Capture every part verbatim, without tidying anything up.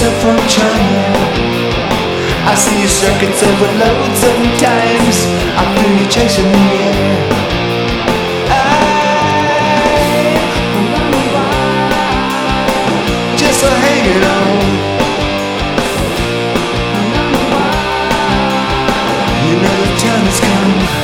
yourself from China. I see your circuits over loads of times. I feel you chasing me, yeah. I'm just a hanging on. You know the time has come.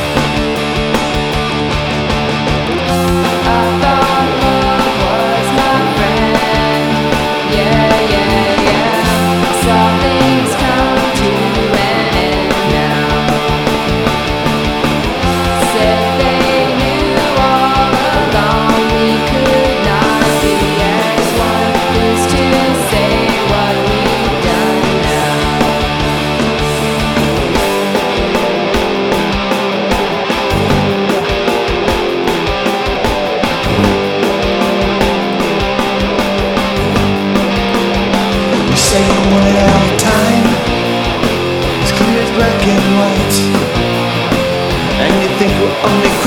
Say you want it all the time, it's clear as black and white, and you think we're only